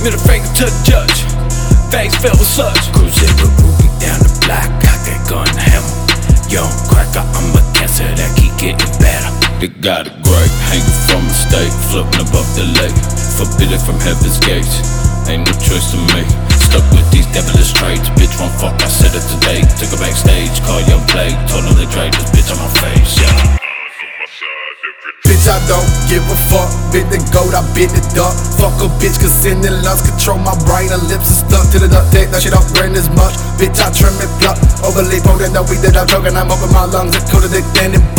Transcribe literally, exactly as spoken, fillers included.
Middle finger to the judge. Face filled with such. Cruising with Ruby down the block, got that gun hammer. Young cracker, I'm a cancer that keep getting better. They got a grape hanging from a stake, floating above the lake, forbidden from heaven's gates. Ain't no choice to make. Stuck with these devilish traits. Bitch won't fuck, I said it today. Took her backstage, call young play. Told them they trade this bitch on my face, yeah. Bitch, I don't give a fuck. Bit the goat, I bit the duck. Fuck a bitch, cause sin and lust control my brain. Her lips are stuck to the duct tape. That shit don't brain as much. Bitch, I trim and pluck. Overly potent, the weed that I'm choking. I'm open my lungs. It's colder than and